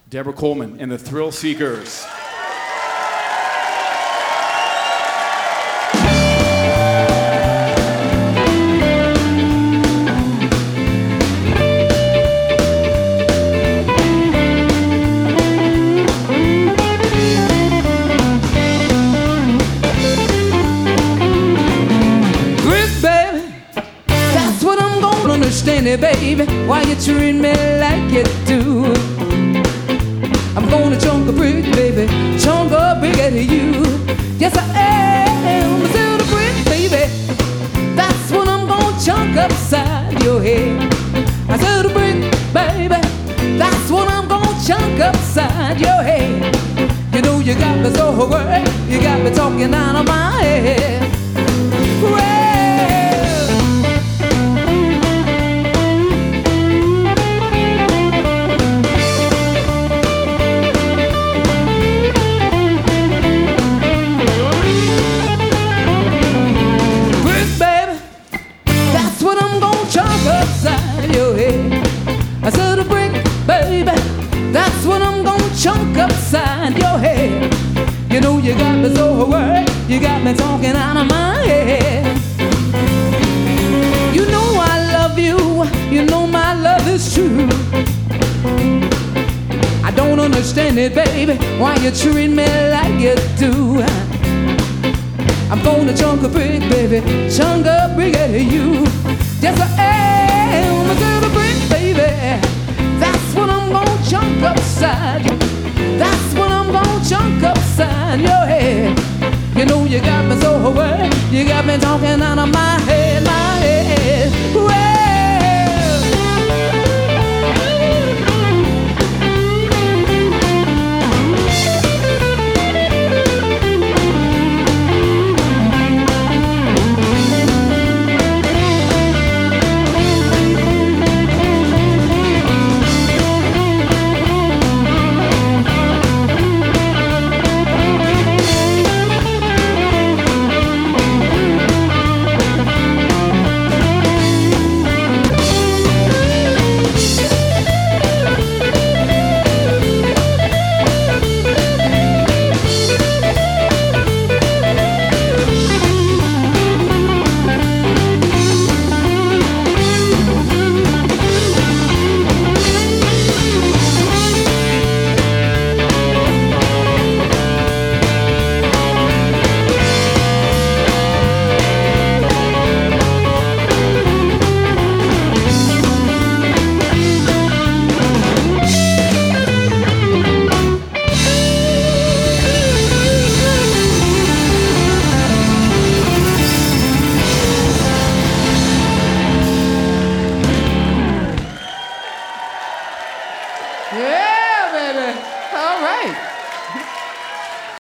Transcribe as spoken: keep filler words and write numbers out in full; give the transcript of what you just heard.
Deborah Coleman and the Thrill Seekers. Understand it, baby, why you treat me like you do. I'm gonna chunk a brick, baby, chunk a brick at you. Yes, I am, a little brick, baby. That's what I'm gonna chunk upside your head. I said a brick, baby. That's what I'm gonna chunk upside your head. You know you got me so worried, you got me talking out of my head. Well, upside your head. I said a brick, baby. That's what I'm gonna chunk upside your head. You know you got me so worried, you got me talking out of my head. You know I love you, you know my love is true. I don't understand it, baby, why you treat me like you do. I'm gonna chunk a brick, baby, chunk a brick at you. Yes, I am, a little brick, baby. That's what I'm gonna chunk upside you. That's what I'm gonna chunk upside your head. You know you got me so worried, you got me talking out of my head, my head. Well, yeah, baby. All right.